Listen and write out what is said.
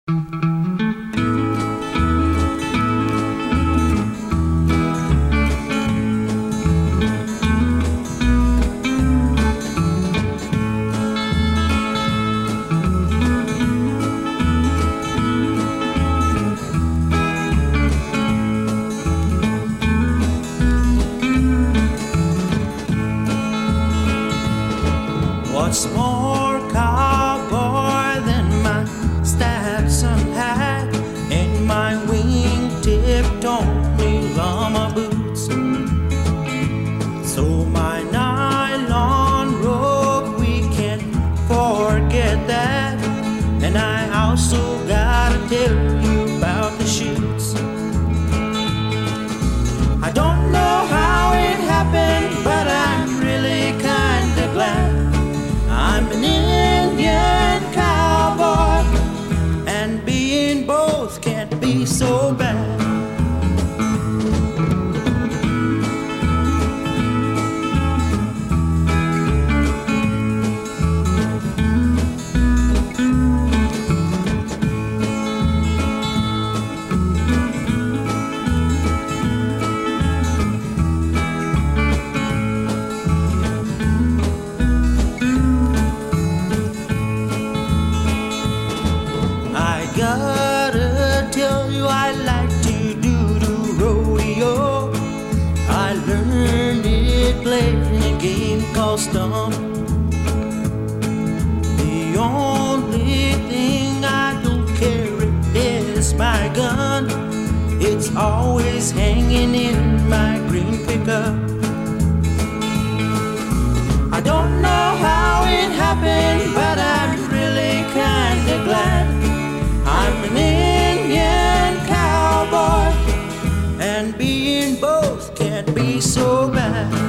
What's more cowboy than my Stetson hat and my wingtip Tony llama boots? So my nylon robe, we can't forget that. And I also gotta tell you about the shoots. I don't know how it happened, but I'm really kinda glad I'm an Indian cowboy, and being both can't be so bad. Gotta tell you, I like to do the rodeo. I learned it playing a game called Stump. The only thing I don't carry is my gun. It's always hanging in my green pickup. I don't know how it happened, but I'm really kinda glad I'm an Indian cowboy, and being both can't be so bad.